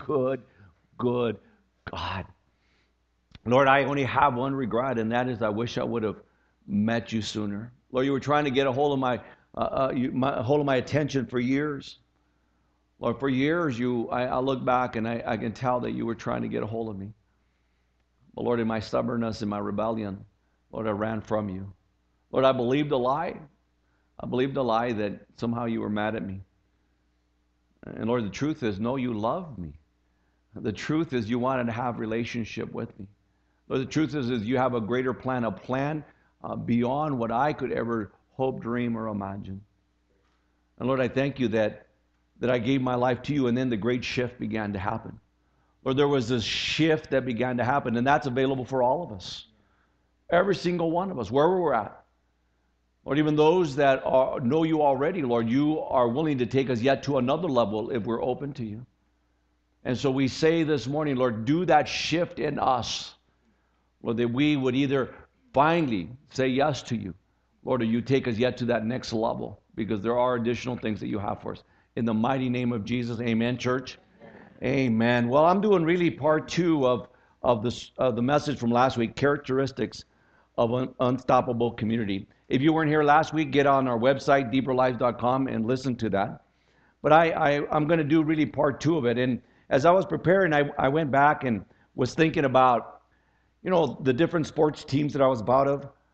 good, good God. Lord, I only have one regret, and that is I wish I would have met you sooner. Lord, you were trying to get a hold of my attention for years. Lord, for years, I look back and I can tell that you were trying to get a hold of me. But Lord, in my stubbornness, in my rebellion, Lord, I ran from you. Lord, I believed a lie. I believed a lie that somehow you were mad at me. And Lord, the truth is, no, you loved me. The truth is you wanted to have relationship with me. Lord, the truth is you have a greater plan, a plan beyond what I could ever hope, dream, or imagine. And Lord, I thank you that I gave my life to you, and then the great shift began to happen. Lord, there was this shift that began to happen, and that's available for all of us. Every single one of us, wherever we're at. Lord, even those that know you already, Lord, you are willing to take us yet to another level if we're open to you. And so we say this morning, Lord, do that shift in us. Lord, that we would either finally say yes to you, Lord, or you take us yet to that next level, because there are additional things that you have for us. In the mighty name of Jesus, amen, church? Amen. Well, I'm doing really part two of the message from last week, characteristics of an unstoppable community. If you weren't here last week, get on our website, deeperlife.com, and listen to that. But I'm going to do really part two of it. And as I was preparing, I went back and was thinking about, the different sports teams that I was a part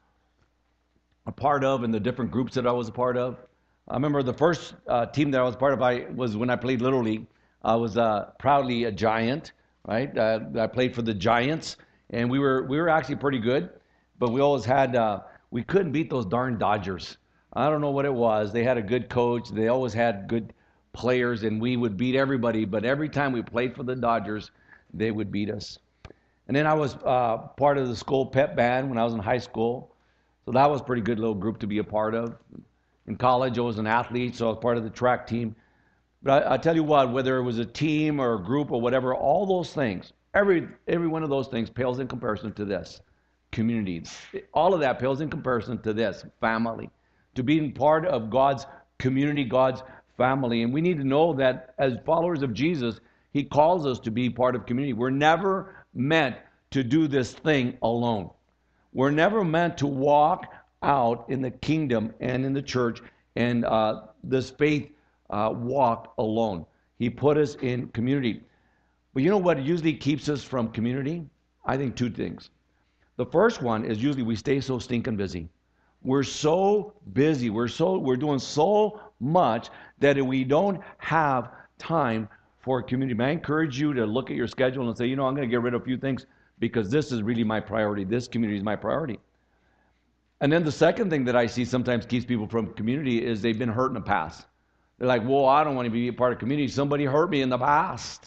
of, and the different groups that I was a part of. I remember the first team that I was part of was when I played Little League. I was proudly a Giant, right? I played for the Giants, and we were actually pretty good, but we always had we couldn't beat those darn Dodgers. I don't know what it was. They had a good coach. They always had good players, and we would beat everybody. But every time we played for the Dodgers, they would beat us. And then I was part of the school pep band when I was in high school. So that was a pretty good little group to be a part of. In college, I was an athlete, so I was part of the track team. But I tell you what, whether it was a team or a group or whatever, all those things, every one of those things pales in comparison to this, community. All of that pales in comparison to this, family. To being part of God's community, God's family. And we need to know that as followers of Jesus, He calls us to be part of community. We're never meant to do this thing alone. We're never meant to walk out in the kingdom and in the church and this faith walk alone. He put us in community. But you know what usually keeps us from community? I think two things. The first one is usually we stay so stinking busy. We're so busy. We're doing so much that we don't have time for community. I encourage you to look at your schedule and say, I'm going to get rid of a few things because this is really my priority. This community is my priority. And then the second thing that I see sometimes keeps people from community is they've been hurt in the past. They're like, well, I don't want to be a part of community. Somebody hurt me in the past.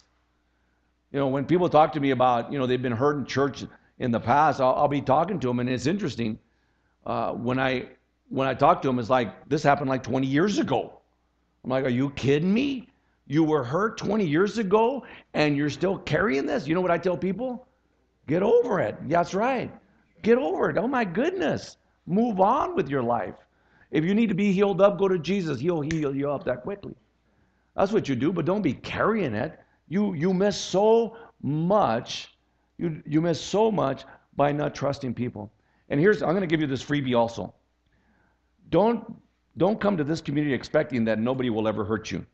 When people talk to me about, they've been hurt in church in the past, I'll be talking to them, and it's interesting. When I talk to them, it's like, this happened like 20 years ago. I'm like, are you kidding me? You were hurt 20 years ago, and you're still carrying this? You know what I tell people? Get over it. That's right. Get over it. Oh, my goodness. Move on with your life. If you need to be healed up, go to Jesus. He'll heal you up that quickly. That's what you do, but don't be carrying it. You miss so much. You miss so much by not trusting people. And I'm going to give you this freebie also. Don't come to this community expecting that nobody will ever hurt you.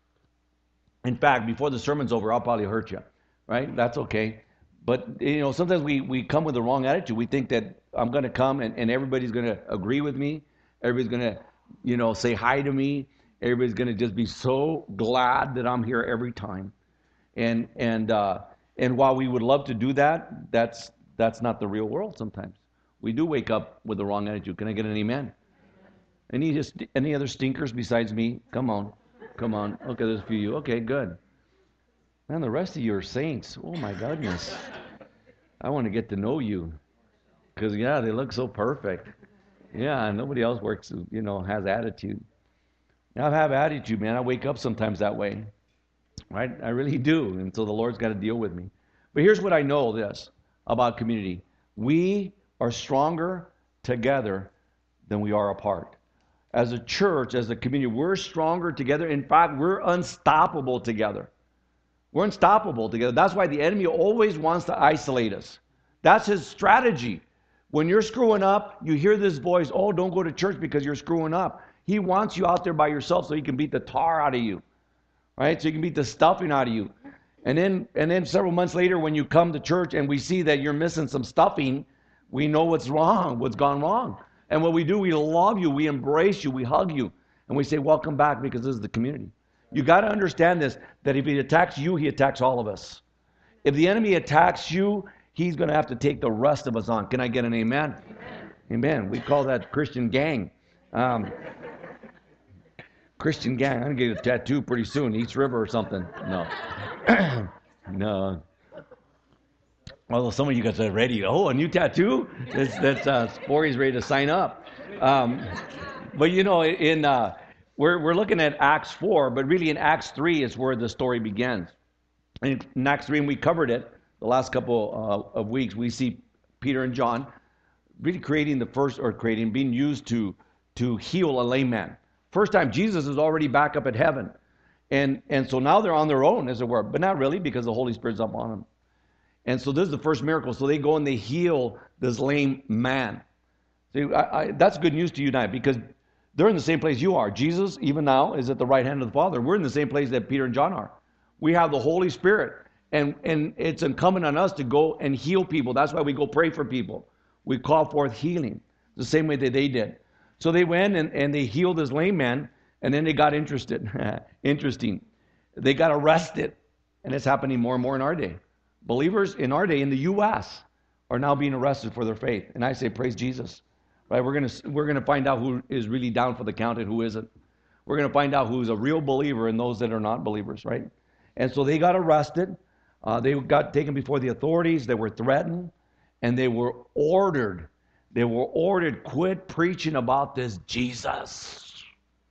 In fact, before the sermon's over, I'll probably hurt you, right? That's okay. But, sometimes we come with the wrong attitude. We think that I'm going to come and everybody's going to agree with me. Everybody's going to, say hi to me. Everybody's going to just be so glad that I'm here every time. And while we would love to do that, that's not the real world sometimes. We do wake up with the wrong attitude. Can I get an amen? Any other stinkers besides me? Come on. Okay, there's a few of you. Okay, good. Man, the rest of you are saints. Oh, my goodness. I want to get to know you. Because, they look so perfect. Yeah, nobody else works, has attitude. I have attitude, man. I wake up sometimes that way. Right? I really do. And so the Lord's got to deal with me. But here's what I know this about community. We are stronger together than we are apart. As a church, as a community, we're stronger together. In fact, we're unstoppable together. We're unstoppable together. That's why the enemy always wants to isolate us. That's his strategy. When you're screwing up, you hear this voice, oh, don't go to church because you're screwing up. He wants you out there by yourself so he can beat the tar out of you, right? So he can beat the stuffing out of you. And then several months later, when you come to church and we see that you're missing some stuffing, we know what's wrong, what's gone wrong. And what we do, we love you, we embrace you, we hug you, and we say, welcome back, because this is the community. You got to understand this, that if he attacks you, he attacks all of us. If the enemy attacks you, he's going to have to take the rest of us on. Can I get an amen? Amen. We call that Christian gang. Christian gang. I'm going to get a tattoo pretty soon, East River or something. No. No. Although some of you guys are ready. Oh, a new tattoo? That's Sporty's ready to sign up. But you know, we're looking at Acts 4, but really in Acts 3 is where the story begins. In Acts 3, and we covered it the last couple of weeks, we see Peter and John really being used to heal a lame man. First time, Jesus is already back up at heaven. And so now they're on their own, as it were, but not really, because the Holy Spirit's up on them. And so this is the first miracle. So they go and they heal this lame man. See, that's good news to you tonight, because they're in the same place you are. Jesus, even now, is at the right hand of the Father. We're in the same place that Peter and John are. We have the Holy Spirit. And it's incumbent on us to go and heal people. That's why we go pray for people. We call forth healing, the same way that they did. So they went and they healed this lame man, and then they got interested. Interesting. They got arrested. And it's happening more and more in our day. Believers in our day in the U.S. are now being arrested for their faith. And I say, praise Jesus. Right? We're gonna find out who is really down for the count and who isn't. We're going to find out who's a real believer and those that are not believers, right? And so they got arrested. They got taken before the authorities. They were threatened. And they were ordered. They were ordered, quit preaching about this Jesus.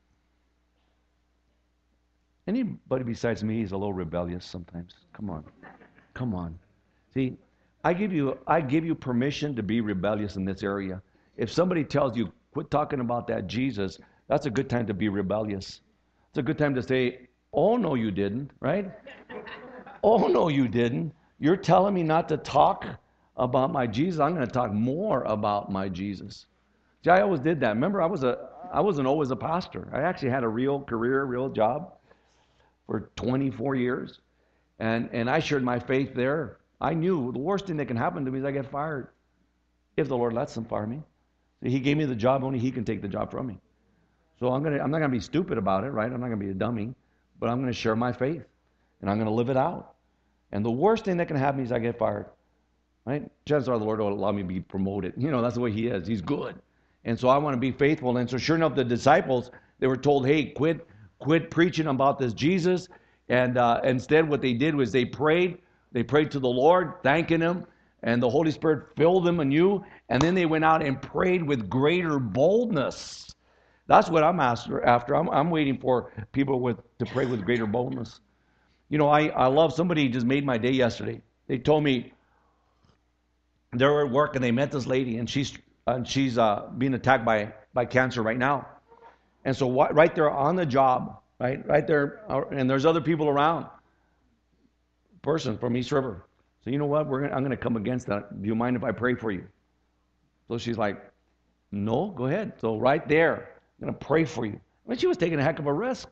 Anybody besides me is a little rebellious sometimes. Come on. Come on. See, I give you permission to be rebellious in this area. If somebody tells you, quit talking about that Jesus, that's a good time to be rebellious. It's a good time to say, oh, no, you didn't, right? Oh, no, you didn't. You're telling me not to talk about my Jesus. I'm going to talk more about my Jesus. See, I always did that. Remember, I wasn't always a pastor. I actually had a real career, real job for 24 years. And I shared my faith there. I knew the worst thing that can happen to me is I get fired. If the Lord lets them fire me. He gave me the job, only He can take the job from me. So I'm not going to be stupid about it, right? I'm not going to be a dummy. But I'm going to share my faith. And I'm going to live it out. And the worst thing that can happen is I get fired. Right? Chances are the Lord will allow me to be promoted. You know, that's the way He is. He's good. And so I want to be faithful. And so sure enough, the disciples, they were told, hey, quit preaching about this Jesus. And instead what they did was they prayed. They prayed to the Lord, thanking Him. And the Holy Spirit filled them anew. And then they went out and prayed with greater boldness. That's what I'm after. I'm waiting for people to pray with greater boldness. You know, I love, somebody just made my day yesterday. They told me they were at work and they met this lady, and she's being attacked by cancer right now. And so right there on the job, right there, and there's other people around. Person from East River. So you know what? I'm going to come against that. Do you mind if I pray for you? So she's like, no, go ahead. So right there, I'm going to pray for you. I mean, she was taking a heck of a risk.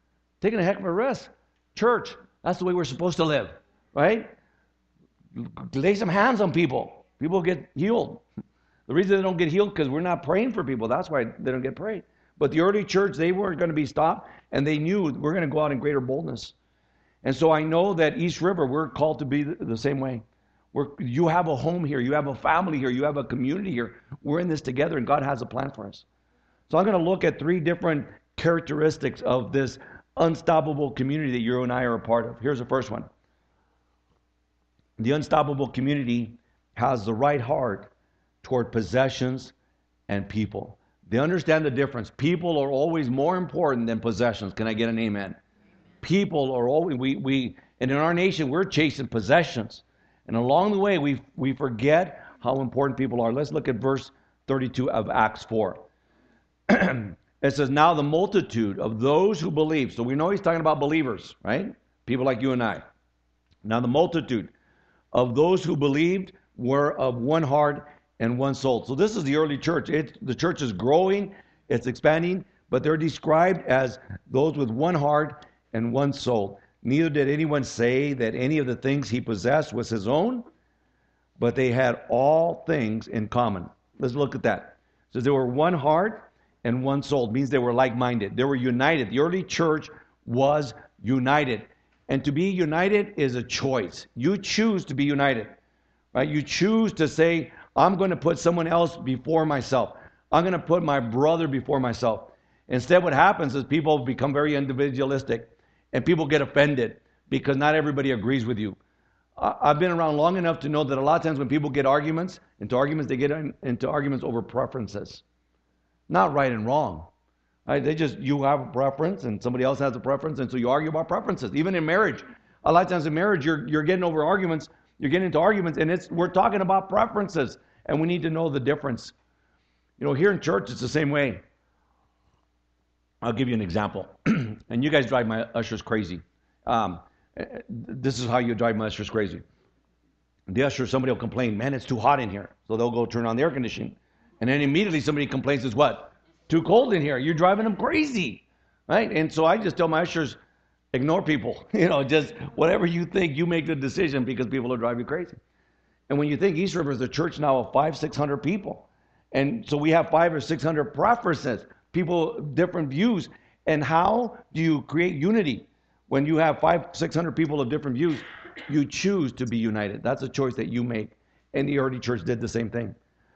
Church, that's the way we're supposed to live, right? Lay some hands on people. People get healed. The reason they don't get healed because we're not praying for people. That's why they don't get prayed. But the early church, they weren't going to be stopped, and they knew we're going to go out in greater boldness. And so I know that East River, we're called to be the same way. You have a home here. You have a family here. You have a community here. We're in this together, and God has a plan for us. So I'm going to look at 3 different characteristics of this unstoppable community that you and I are a part of. Here's the first one. The unstoppable community has the right heart toward possessions and people. They understand the difference. People are always more important than possessions. Can I get an amen? People are always, and in our nation, we're chasing possessions. And along the way, we forget how important people are. Let's look at verse 32 of Acts 4. It says, now the multitude of those who believe. So we know he's talking about believers, right? People like you and I. Now the multitude of those who believed were of one heart and one soul. So this is the early church. The church is growing, it's expanding, but they're described as those with one heart and one soul. Neither did anyone say that any of the things he possessed was his own, but they had all things in common. Let's look at that. So they were one heart and one soul. It means they were like-minded. They were united. The early church was united. And to be united is a choice. You choose to be united, right? You choose to say, I'm going to put someone else before myself. I'm going to put my brother before myself. Instead, what happens is people become very individualistic and people get offended because not everybody agrees with you. I've been around long enough to know that a lot of times when people get into arguments, they get into arguments over preferences. Not right and wrong. Right? You have a preference and somebody else has a preference, and so you argue about preferences. Even in marriage. A lot of times in marriage, you're getting over arguments, you're getting into arguments, and we're talking about preferences, and we need to know the difference. Here in church, it's the same way. I'll give you an example. And you guys drive my ushers crazy. This is how you drive my ushers crazy. The usher, somebody will complain, man, it's too hot in here. So they'll go turn on the air conditioning. And then immediately somebody complains, it's what? Too cold in here. You're driving them crazy. Right? And so I just tell my ushers, ignore people. Just whatever you think, you make the decision because people will drive you crazy. And when you think East River is a church now of 500-600 people, and so we have 500 or 600 preferences, people, different views. And how do you create unity? When you have 500-600 people of different views, you choose to be united. That's a choice that you make. And the early church did the same thing.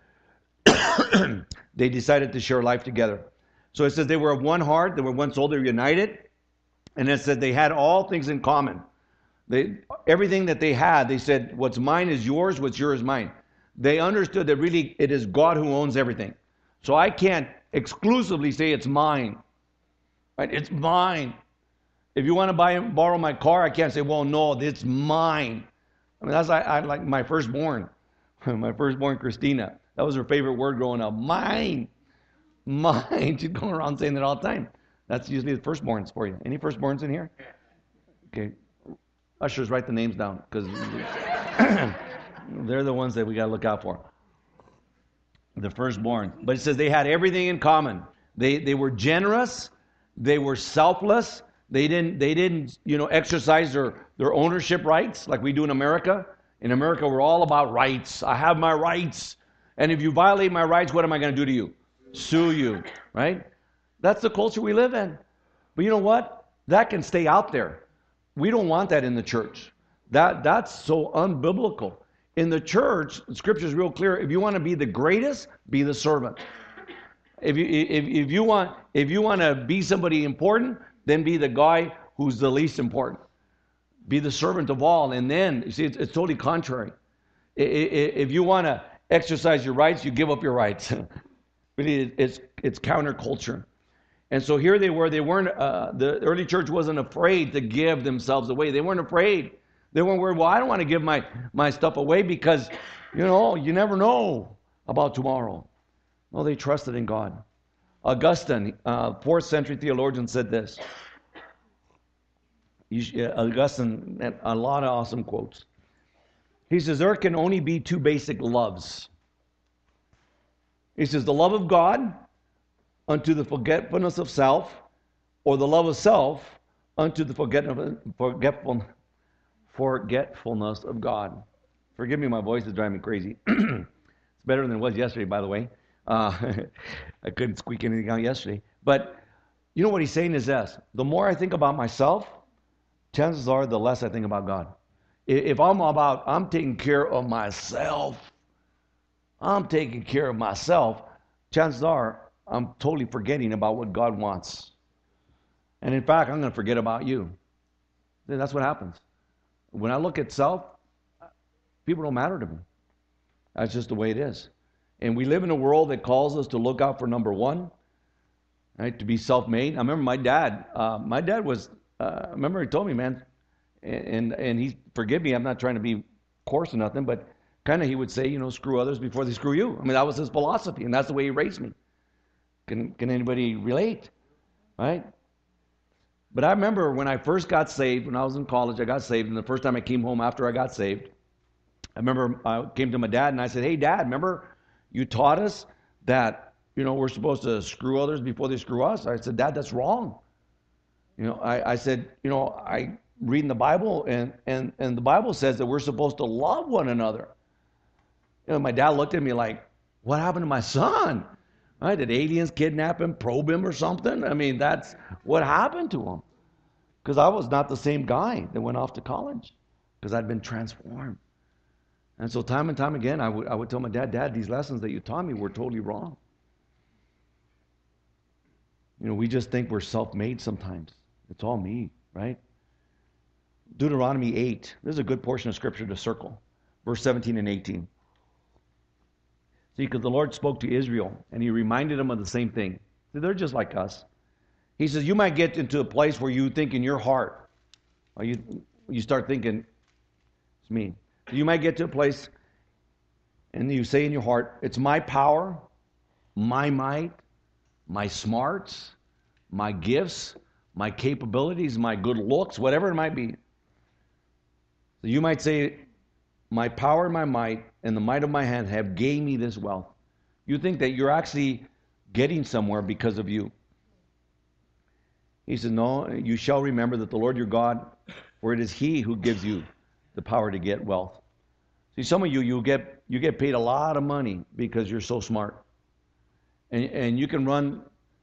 They decided to share life together. So it says they were of one heart, they were one soul, they were united. And it said they had all things in common. Everything that they had, they said, what's mine is yours, what's yours is mine. They understood that really it is God who owns everything. So I can't exclusively say it's mine. Right? It's mine. If you want to borrow my car, I can't say, well, no, it's mine. I mean, that's I like my firstborn. My firstborn, Christina. That was her favorite word growing up. Mine. Mine. She'd go around saying that all the time. That's usually the firstborns for you. Any firstborns in here? Okay. Ushers, write the names down because they're the ones that we got to look out for. The firstborn. But it says they had everything in common. They were generous. They were selfless. They didn't exercise their ownership rights like we do in America. In America, we're all about rights. I have my rights. And if you violate my rights, what am I going to do to you? Sue you, right? That's the culture we live in. But you know what? That can stay out there. We don't want that in the church. That's so unbiblical. In the church, the scripture is real clear. If you want to be the greatest, be the servant. If you want to be somebody important, then be the guy who's the least important. Be the servant of all. And then, you see, it's totally contrary. If you want to exercise your rights, you give up your rights. Really, it's counterculture. And so here they were. They weren't. The early church wasn't afraid to give themselves away. They weren't afraid. They weren't worried. Well, I don't want to give my stuff away because, you never know about tomorrow. No, they trusted in God. Augustine, 4th century theologian, said this. Augustine had a lot of awesome quotes. He says, there can only be two basic loves. He says, the love of God unto the forgetfulness of self, or the love of self unto the forgetfulness of God. Forgive me, my voice is driving me crazy. It's better than it was yesterday, by the way. I couldn't squeak anything out yesterday. But you know what he's saying is this. The more I think about myself, chances are the less I think about God. If I'm taking care of myself, chances are I'm totally forgetting about what God wants. And in fact, I'm going to forget about you. That's what happens. When I look at self, people don't matter to me. That's just the way it is. And we live in a world that calls us to look out for number one, right? To be self-made. I remember my dad was, I remember he told me, man, and he, forgive me, I'm not trying to be coarse or nothing, but kind of he would say, screw others before they screw you. I mean, that was his philosophy, and that's the way he raised me. Can anybody relate? Right? But I remember when I first got saved, when I was in college, I got saved, and the first time I came home after I got saved, I remember I came to my dad and I said, "Hey, Dad, remember you taught us that, we're supposed to screw others before they screw us?" I said, "Dad, that's wrong." I said, I read in the Bible, and the Bible says that we're supposed to love one another. My dad looked at me like, "What happened to my son? Right? Did aliens kidnap him, probe him or something?" I mean, that's what happened to him. Because I was not the same guy that went off to college, because I'd been transformed. And so time and time again, I would tell my dad, "Dad, these lessons that you taught me were totally wrong." We just think we're self-made sometimes. It's all me, right? Deuteronomy 8. This is a good portion of Scripture to circle. Verse 17 and 18. See, because the Lord spoke to Israel, and He reminded them of the same thing. See, they're just like us. He says, you might get into a place where you think in your heart, or you start thinking, it's me. You might get to a place, and you say in your heart, it's my power, my might, my smarts, my gifts, my capabilities, my good looks, whatever it might be. So you might say, my power and my might and the might of my hand have gained me this wealth. You think that you're actually getting somewhere because of you. He said, no, you shall remember that the Lord your God, for it is He who gives you the power to get wealth. See, some of you get paid a lot of money because you're so smart. And you can run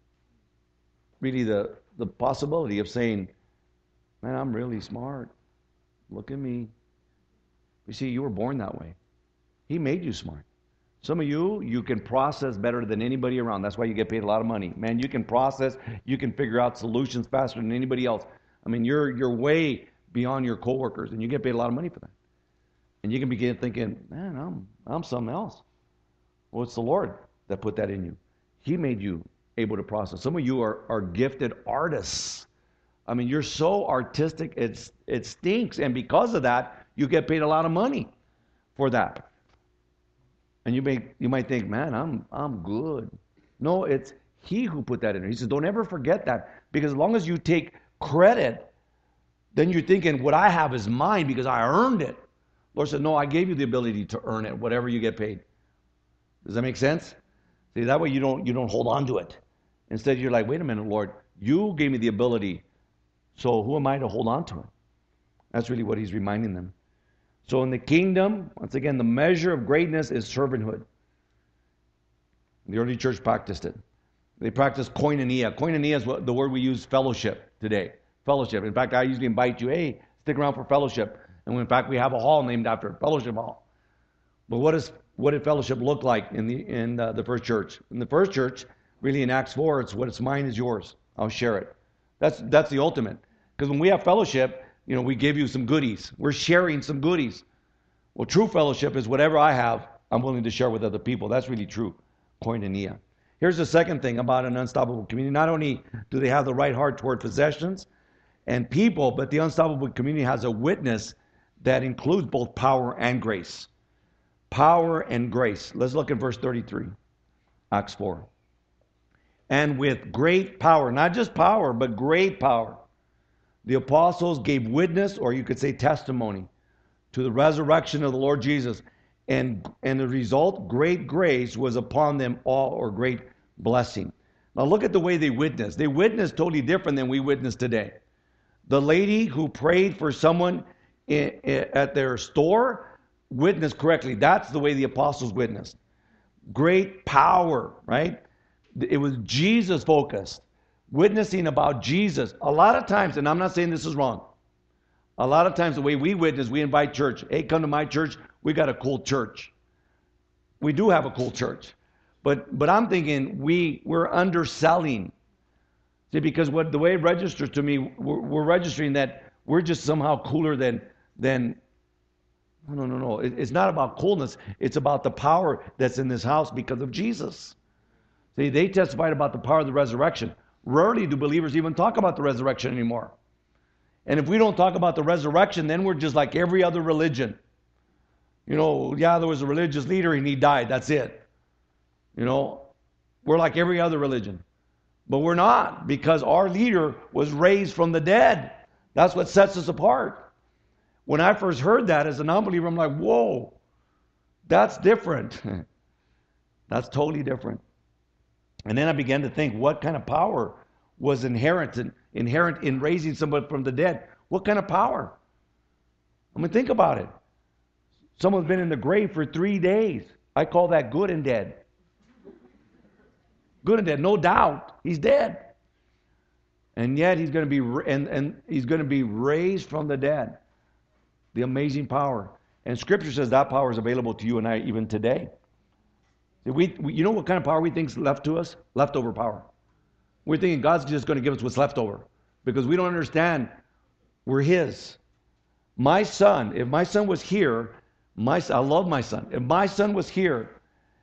really the possibility of saying, man, I'm really smart. Look at me. You see, you were born that way. He made you smart. Some of you can process better than anybody around. That's why you get paid a lot of money. Man, you can process, you can figure out solutions faster than anybody else. I mean, you're way beyond your coworkers, and you get paid a lot of money for that. And you can begin thinking, man, I'm something else. Well, it's the Lord that put that in you. He made you able to process. Some of you are gifted artists. I mean, you're so artistic, it stinks. And because of that, you get paid a lot of money for that. And you might think, man, I'm good. No, it's He who put that in there. He says, don't ever forget that. Because as long as you take credit, then you're thinking, what I have is mine because I earned it. Lord said, no, I gave you the ability to earn it, whatever you get paid. Does that make sense? See, that way you don't hold on to it. Instead, you're like, wait a minute, Lord, you gave me the ability, so who am I to hold on to it? That's really what He's reminding them. So in the kingdom, once again, the measure of greatness is servanthood. The early church practiced it. They practiced koinonia. Koinonia is the word we use fellowship today. Fellowship. In fact, I usually invite you, hey, stick around for fellowship. And in fact, we have a hall named after Fellowship Hall. But what did fellowship look like in the first church? In the first church, really in Acts 4, it's what's mine is yours. I'll share it. That's the ultimate. Because when we have fellowship, we give you some goodies. We're sharing some goodies. Well, true fellowship is whatever I have, I'm willing to share with other people. That's really true koinonia. Here's the second thing about an unstoppable community. Not only do they have the right heart toward possessions and people, but the unstoppable community has a witness that includes both power and grace. Power and grace. Let's look at verse 33, Acts 4. And with great power, not just power, but great power, the apostles gave witness, or you could say testimony, to the resurrection of the Lord Jesus. And the result, great grace was upon them all, or great blessing. Now look at the way they witnessed. They witnessed totally different than we witness today. The lady who prayed for someone at their store witnessed correctly. That's the way the apostles witnessed. Great power, right? It was Jesus focused. Witnessing about Jesus. A lot of times, and I'm not saying this is wrong, a lot of times the way we witness, we invite church. Hey, come to my church. We got a cool church. We do have a cool church. But I'm thinking we're underselling. See, because the way it registers to me, we're registering that we're just somehow cooler than no. It's not about coolness. It's about the power that's in this house because of Jesus. See, they testified about the power of the resurrection. Rarely do believers even talk about the resurrection anymore. And if we don't talk about the resurrection, then we're just like every other religion. There was a religious leader and he died. That's it. We're like every other religion. But we're not, because our leader was raised from the dead. That's what sets us apart. When I first heard that as an unbeliever, I'm like, whoa, that's different. That's totally different. And then I began to think, what kind of power was inherent in raising somebody from the dead? What kind of power? I mean, think about it. Someone's been in the grave for 3 days. I call that good and dead. Good and dead, no doubt. He's dead. And yet he's going to be raised from the dead. The amazing power. And Scripture says that power is available to you and I even today. You know what kind of power we think is left to us? Leftover power. We're thinking God's just going to give us what's left over because we don't understand we're His. My son, if my son was here, I love my son. If my son was here,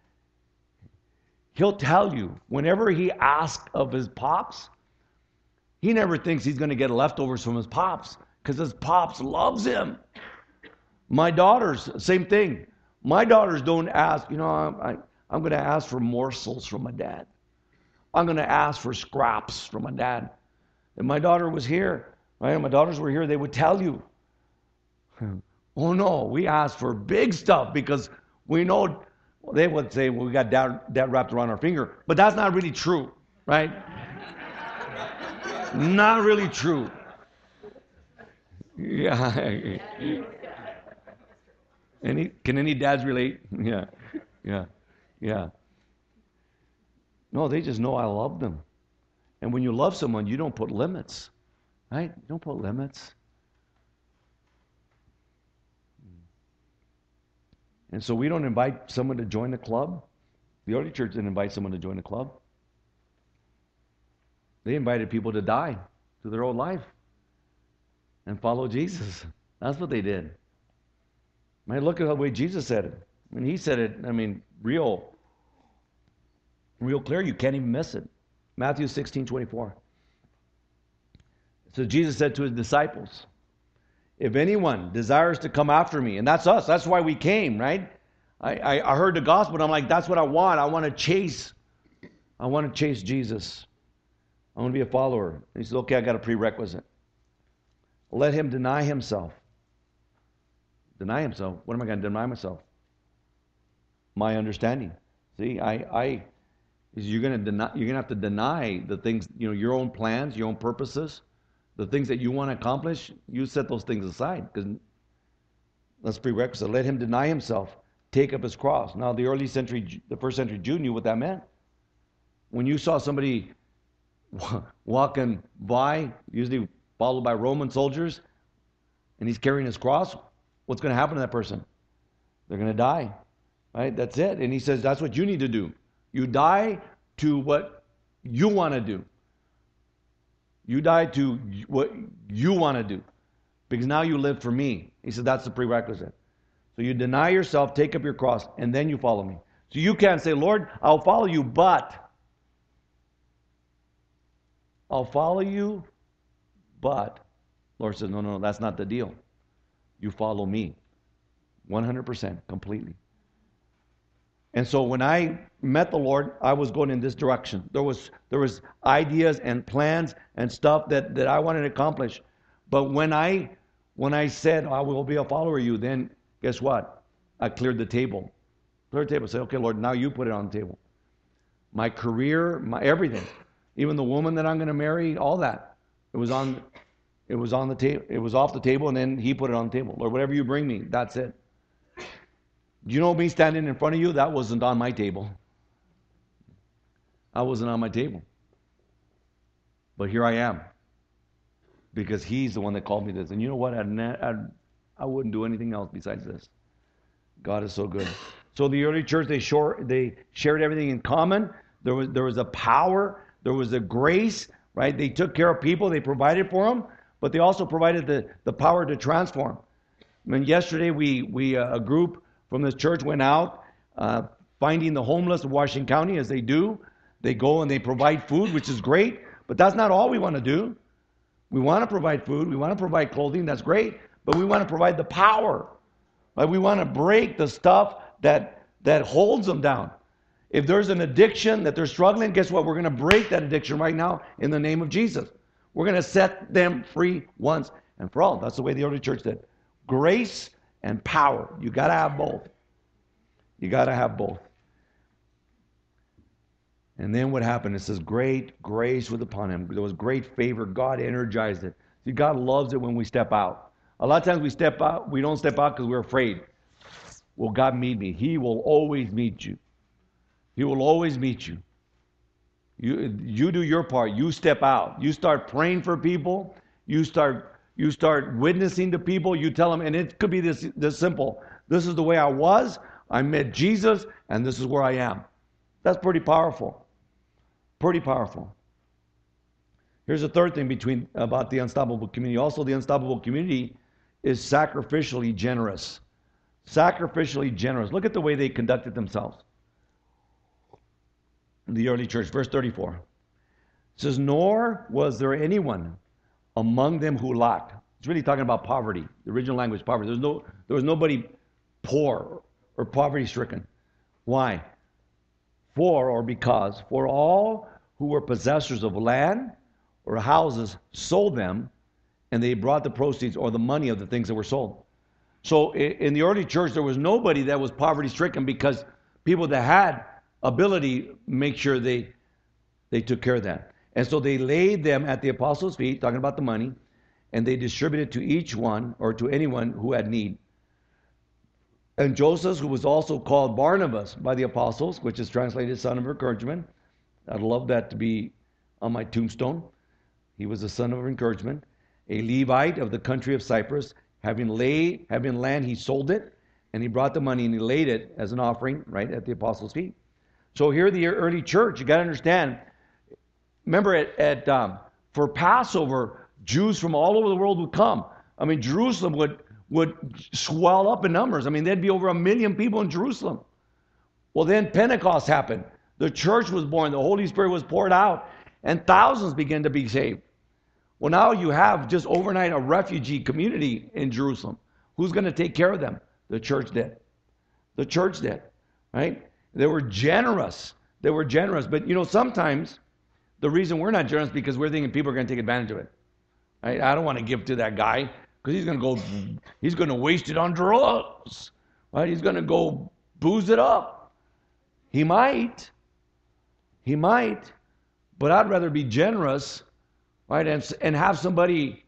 he'll tell you whenever he asks of his pops, he never thinks he's going to get leftovers from his pops because his pops loves him. My daughters, same thing. My daughters don't ask, I'm going to ask for morsels from my dad. I'm going to ask for scraps from my dad. If my daughter was here, right? If my daughters were here, they would tell you. Oh no, we ask for big stuff because we know, they would say, well, we got dad wrapped around our finger. But that's not really true, right? Not really true. Yeah. Can any dads relate? Yeah. No, they just know I love them. And when you love someone, you don't put limits, right? You don't put limits. And so we don't invite someone to join the club. The early church didn't invite someone to join the club. They invited people to die to their old life and follow Jesus. That's what they did. Man, look at the way Jesus said it. When he said it, real clear. You can't even miss it. Matthew 16:24. So Jesus said to his disciples, if anyone desires to come after me, and that's us, that's why we came, right? I heard the gospel, and I'm like, that's what I want. I want to chase Jesus. I want to be a follower. And he says, okay, I got a prerequisite. Let him deny himself. Deny himself? What am I going to deny myself? My understanding. See, you're going to have to deny the things, your own plans, your own purposes. The things that you want to accomplish, you set those things aside because that's prerequisite. Let him deny himself, take up his cross. Now, the first century Jew knew what that meant. When you saw somebody walking by, usually followed by Roman soldiers, and he's carrying his cross, what's going to happen to that person? They're going to die, right? That's it. And he says that's what you need to do. You die to what you want to do. You die to what you want to do because now you live for me. He said that's the prerequisite. So you deny yourself, take up your cross, and then you follow me. So you can't say, Lord, I'll follow you, but. Lord says, no, that's not the deal. You follow me 100%, completely. And so when I met the Lord, I was going in this direction. There was ideas and plans and stuff that I wanted to accomplish. But when I said, I will be a follower of you, then guess what? I cleared the table. Cleared the table. Said, okay, Lord, now you put it on the table. My career, my everything. Even the woman that I'm going to marry, all that. It was on the table. It was off the table, and then he put it on the table. Lord, whatever you bring me, that's it. You know me standing in front of you? That wasn't on my table. I wasn't on my table. But here I am. Because he's the one that called me this. And you know what? I wouldn't do anything else besides this. God is so good. So the early church, they shared everything in common. There was a power. There was a grace, right? They took care of people. They provided for them. But they also provided the power to transform. Yesterday, a group from this church went out finding the homeless of Washington County, as they do. They go and they provide food, which is great. But that's not all we want to do. We want to provide food. We want to provide clothing. That's great. But we want to provide the power. Right? We want to break the stuff that holds them down. If there's an addiction that they're struggling, guess what? We're going to break that addiction right now in the name of Jesus. We're going to set them free once and for all. That's the way the early church did. Grace and power. You got to have both. You got to have both. And then what happened? It says, great grace was upon him. There was great favor. God energized it. See, God loves it when we step out. A lot of times we step out, we don't step out because we're afraid. Will God meet me? He will always meet you. He will always meet you. You do your part. You step out. You start praying for people. You start witnessing to people. You tell them, and it could be this simple. This is the way I was. I met Jesus, and this is where I am. That's pretty powerful. Pretty powerful. Here's the third thing about the unstoppable community. Also, the unstoppable community is sacrificially generous. Sacrificially generous. Look at the way they conducted themselves. The early church, verse 34. It says, nor was there anyone among them who lacked. It's really talking about poverty. The original language, poverty. There was nobody poor or poverty-stricken. Why? Because all who were possessors of land or houses sold them, and they brought the proceeds or the money of the things that were sold. So in the early church, there was nobody that was poverty-stricken because people that had ability make sure they took care of that. And so they laid them at the apostles' feet, talking about the money, and they distributed to each one or to anyone who had need. And Joseph, who was also called Barnabas by the apostles, which is translated son of encouragement. I'd love that to be on my tombstone. He was the son of encouragement. A Levite of the country of Cyprus, having land, he sold it, and he brought the money and he laid it as an offering, right, at the apostles' feet. So here, the early church, you got to understand. Remember, for Passover, Jews from all over the world would come. I mean, Jerusalem would swell up in numbers. I mean, there'd be over 1 million people in Jerusalem. Well, then Pentecost happened. The church was born. The Holy Spirit was poured out, and thousands began to be saved. Well, now you have just overnight a refugee community in Jerusalem. Who's going to take care of them? The church did. The church did, right? They were generous. They were generous. But, sometimes the reason we're not generous is because we're thinking people are going to take advantage of it. Right? I don't want to give to that guy because he's going to waste it on drugs. Right? He's going to go booze it up. He might. But I'd rather be generous, right, and have somebody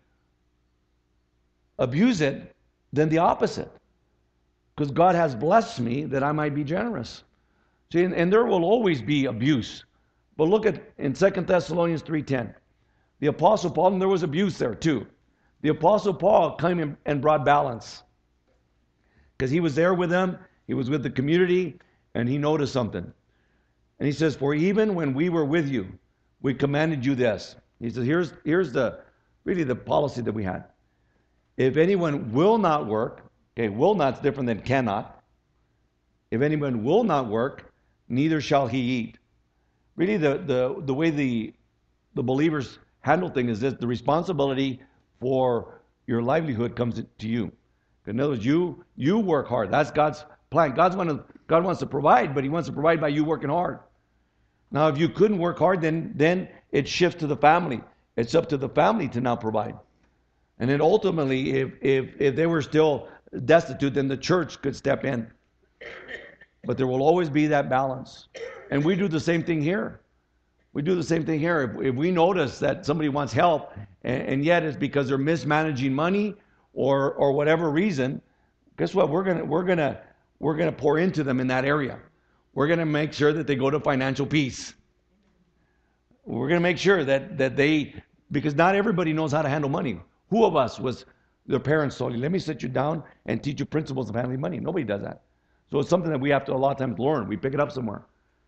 abuse it than the opposite. Because God has blessed me that I might be generous. See, and there will always be abuse. But look in 2 Thessalonians 3:10. The Apostle Paul, and there was abuse there too. The Apostle Paul came and brought balance. Because he was there with them, he was with the community, and he noticed something. And he says, for even when we were with you, we commanded you this. He says, here's the policy that we had. If anyone will not work, okay, will not's different than cannot. If anyone will not work, neither shall he eat. Really, the way the believers handle things is this: the responsibility for your livelihood comes to you. In other words, you work hard. That's God's plan. God wants to provide, but He wants to provide by you working hard. Now, if you couldn't work hard, then it shifts to the family. It's up to the family to now provide. And then ultimately, if they were still destitute, then the church could step in. But there will always be that balance. And we do the same thing here. We do the same thing here. If we notice that somebody wants help, and yet it's because they're mismanaging money or whatever reason, guess what? We're gonna pour into them in that area. We're gonna make sure that they go to financial peace. We're gonna make sure that they, because not everybody knows how to handle money. Who of us was their parents told you, let me sit you down and teach you principles of handling money? Nobody does that. So it's something that we have to a lot of times learn. We pick it up somewhere.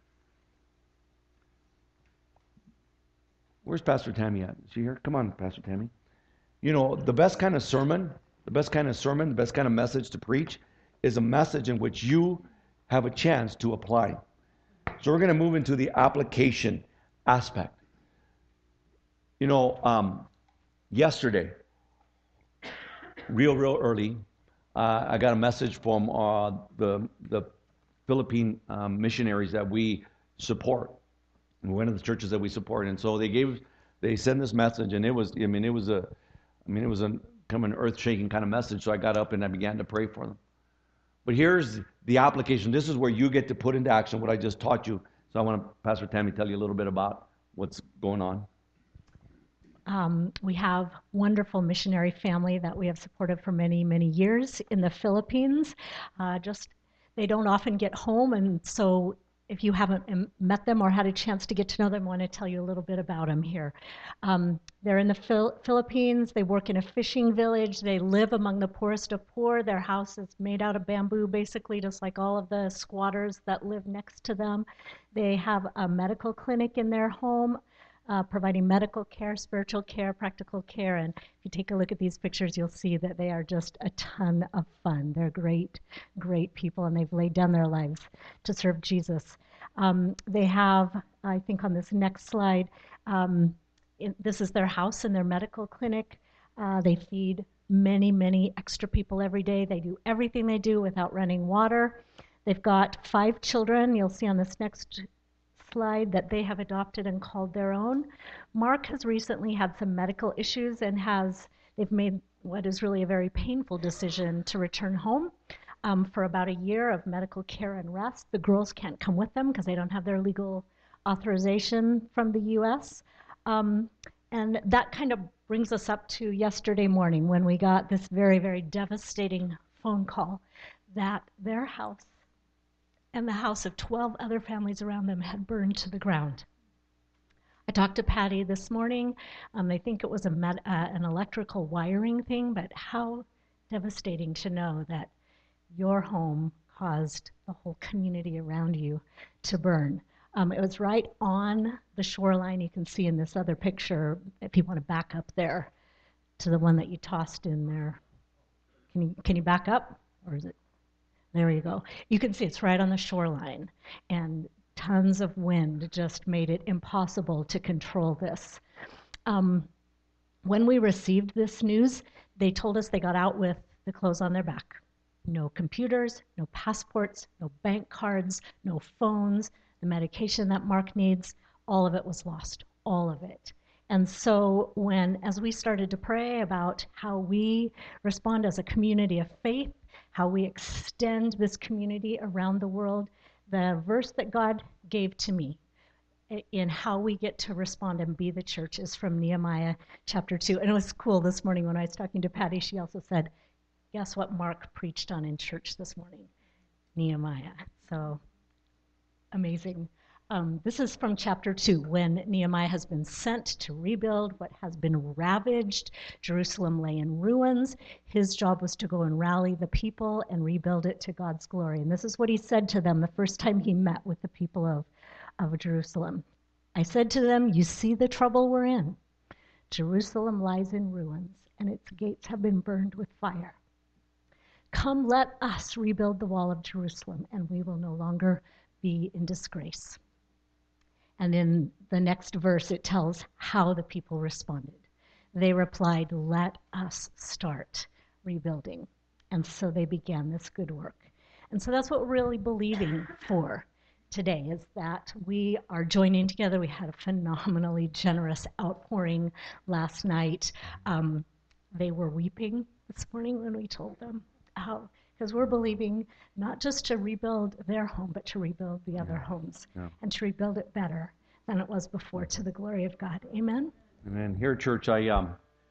Where's Pastor Tammy at? Is she here? Come on, Pastor Tammy. The best kind of sermon, the best kind of message to preach is a message in which you have a chance to apply. So we're going to move into the application aspect. Yesterday, real early, I got a message from the Philippine missionaries that we support. And one of the churches that we support. And so they sent this message, and it was a kind of an earth-shaking kind of message. So I got up and I began to pray for them. But here's the application. This is where you get to put into action what I just taught you. So I want Pastor Tammy tell you a little bit about what's going on. We have wonderful missionary family that we have supported for many, many years in the Philippines. They don't often get home, and so if you haven't met them or had a chance to get to know them, I want to tell you a little bit about them here. They're in the Philippines. They work in a fishing village. They live among the poorest of poor. Their house is made out of bamboo, basically, just like all of the squatters that live next to them. They have a medical clinic in their home, providing medical care, spiritual care, practical care. And if you take a look at these pictures, you'll see that they are just a ton of fun. They're great, great people, and they've laid down their lives to serve Jesus. They have, I think on this next slide, this is their house and their medical clinic. They feed many, many extra people every day. They do everything they do without running water. They've got 5 children. You'll see on this next slide that they have adopted and called their own. Mark has recently had some medical issues and they've made what is really a very painful decision to return home for about a year of medical care and rest. The girls can't come with them because they don't have their legal authorization from the U.S. And that kind of brings us up to yesterday morning when we got this very, very devastating phone call that their house and the house of 12 other families around them had burned to the ground. I talked to Patty this morning. They think it was an electrical wiring thing, but how devastating to know that your home caused the whole community around you to burn. It was right on the shoreline. You can see in this other picture, if you want to back up there to the one that you tossed in there. Can you back up? Or is it? There you go. You can see it's right on the shoreline, and tons of wind just made it impossible to control this. When we received this news, they told us they got out with the clothes on their back. No computers, no passports, no bank cards, no phones, the medication that Mark needs, all of it was lost, all of it. And so as we started to pray about how we respond as a community of faith, how we extend this community around the world, the verse that God gave to me in how we get to respond and be the church is from Nehemiah chapter 2. And it was cool this morning when I was talking to Patty, she also said, guess what Mark preached on in church this morning? Nehemiah. So amazing. This is from chapter 2, when Nehemiah has been sent to rebuild what has been ravaged. Jerusalem lay in ruins. His job was to go and rally the people and rebuild it to God's glory. And this is what he said to them the first time he met with the people of Jerusalem. I said to them, you see the trouble we're in. Jerusalem lies in ruins, and its gates have been burned with fire. Come, let us rebuild the wall of Jerusalem, and we will no longer be in disgrace. And in the next verse, it tells how the people responded. They replied, let us start rebuilding. And so they began this good work. And so that's what we're really believing for today, is that we are joining together. We had a phenomenally generous outpouring last night. They were weeping this morning when we told them how, because we're believing not just to rebuild their home, but to rebuild the other homes and to rebuild it better than it was before, to the glory of God. Amen? Amen. Here, church, here's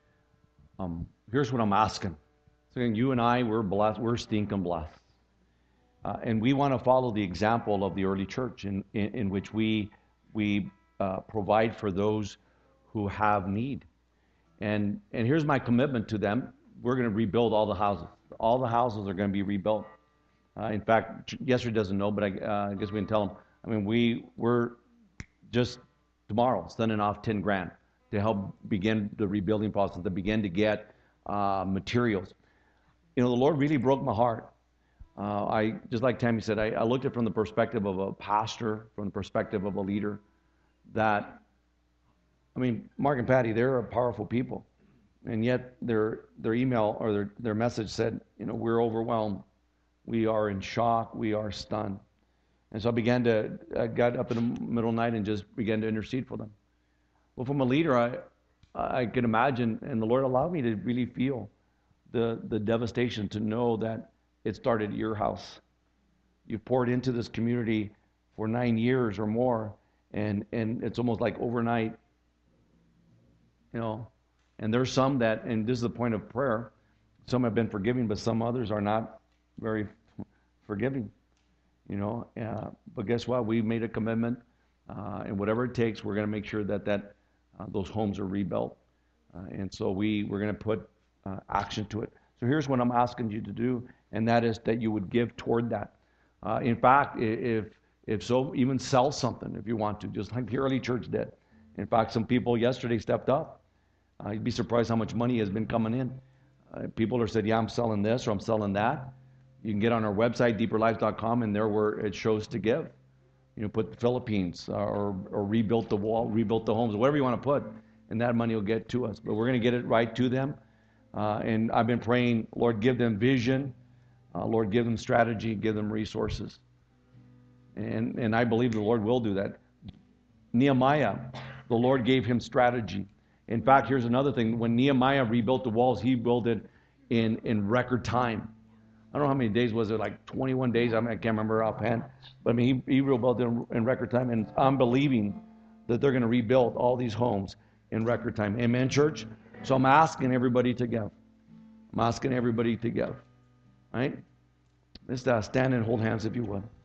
what I'm asking. So you and I, we're blessed. We're stinking blessed. And we want to follow the example of the early church in which we provide for those who have need. And here's my commitment to them. We're going to rebuild all the houses. All the houses are going to be rebuilt. In fact, Yesri doesn't know, but I guess we can tell him. I mean, we're just tomorrow sending off $10,000 to help begin the rebuilding process, to begin to get materials. You know, the Lord really broke my heart. I just like Tammy said, I looked at it from the perspective of a pastor, from the perspective of a leader. That, I mean, Mark and Patty, they're powerful people. And yet their email or their message said, you know, we're overwhelmed. We are in shock. We are stunned. And so I got up in the middle of the night and just began to intercede for them. Well, from a leader, I can imagine, and the Lord allowed me to really feel the devastation to know that it started at your house. You've poured into this community for 9 years or more, and it's almost like overnight, And there's some that, and this is the point of prayer, some have been forgiving, but some others are not very forgiving, But guess what? We made a commitment, and whatever it takes, we're going to make sure that those homes are rebuilt. And so we're going to put action to it. So here's what I'm asking you to do, and that is that you would give toward that. In fact, if so, even sell something if you want to, just like the early church did. In fact, some people yesterday stepped up. You'd be surprised how much money has been coming in. People have said, yeah, I'm selling this or I'm selling that. You can get on our website, deeperlife.com, and there where it shows to give. Put the Philippines or rebuilt the wall, rebuilt the homes, whatever you want to put, and that money will get to us. But we're going to get it right to them. And I've been praying, Lord, give them vision. Lord, give them strategy, give them resources. And I believe the Lord will do that. Nehemiah, the Lord gave him strategy. In fact, here's another thing. When Nehemiah rebuilt the walls, he built it in record time. I don't know how many days was it, like 21 days? I can't remember offhand. But he rebuilt it in record time. And I'm believing that they're going to rebuild all these homes in record time. Amen, church? So I'm asking everybody to give. I'm asking everybody to give. Right? Let's stand and hold hands if you would.